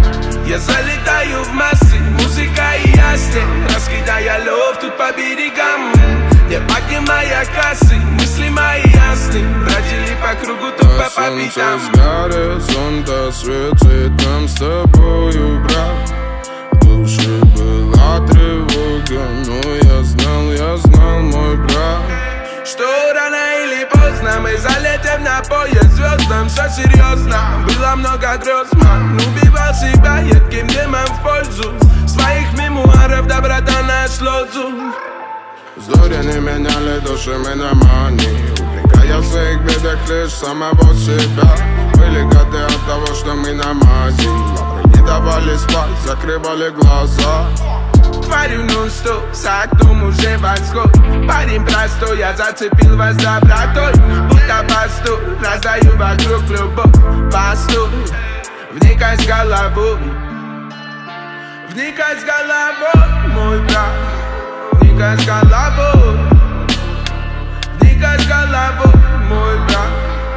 Я залетаю в массы, музыка и ясны, раскидая лов тут по берегам. Не поднимая кассы, мысли мои ясны, бродили по кругу тупо по пятам. Солнце с горизонта светит нам с тобою, брат. В душе была тревога, но я знал, мой брат, что рано или поздно мы залетим на поезд звездам. Все серьезно, было много грез, ман. Убивал себя едким дымом в пользу своих мемуаров, доброта наш лозунг. Зоря не меняли душами на мани, упрекая в своих бедах лишь самого себя. Были годы от того, что мы на мази, не давали спать, закрывали глаза. Творю нон-стоп, с окном уже восход. Парень простой, я зацепил вас добротой. Будто пастур, раздаю вокруг любовь. Пастур, вникай с головой. Вникай с головой, мой брат. Вникай с головой. Вникай с головой, мой брат.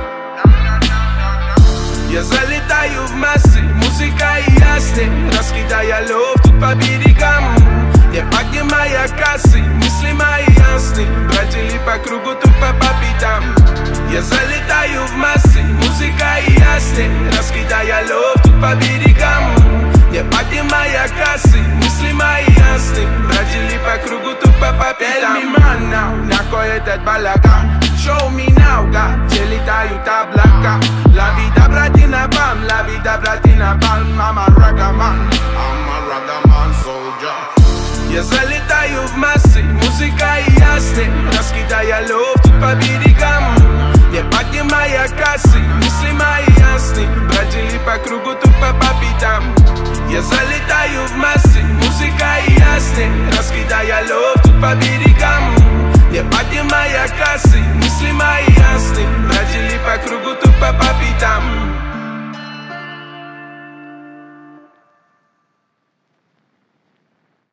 Я залетаю в массы, музыка и ясны, раскидая лов тут по берегам. Не поднимая кассы, мысли мои ясны, бродили по кругу тупо по пятам. Я залетаю в массы, музыка и ясны, раскидая лов тут по берегам. Не поднимая кассы, мысли мои ясны, бродили по кругу тупо по пятам. Tell me man now, на кой этот балаган? Show me now, God, где летают облака.